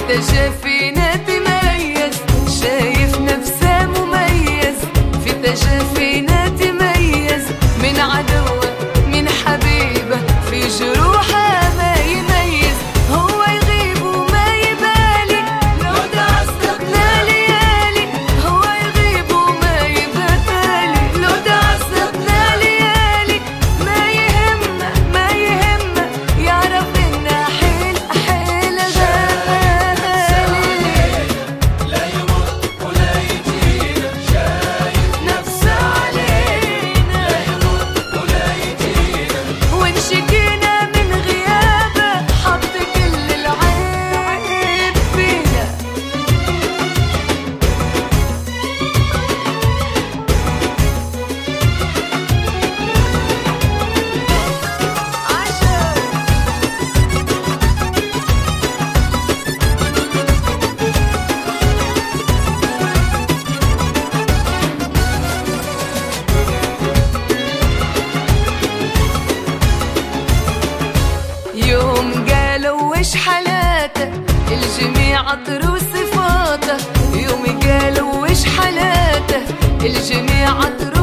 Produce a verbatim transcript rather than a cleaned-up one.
تجافينا تميز، شايف نفسه مميز، في تجافينا تميز، من عدوه من حبيبه، في جروحه ما يميز، هو يغيب وما يبالي لو تعذبنا ليالي، هو يغيب وما يبالي لو تعذبنا ليالي، ما يهمه ما يهمه يعرف إن حيل حيل غالي، لا يموت ولا يجينا، شايف نفسه علينا، لا يموت ولا يجينا، وإن شكينا من غيابه حط كل العيب فينا. عشان يوم قالوا وش حالاته، الجميع عطروا صفاته، يوم قالوا وش حالاته، الجميع عطروا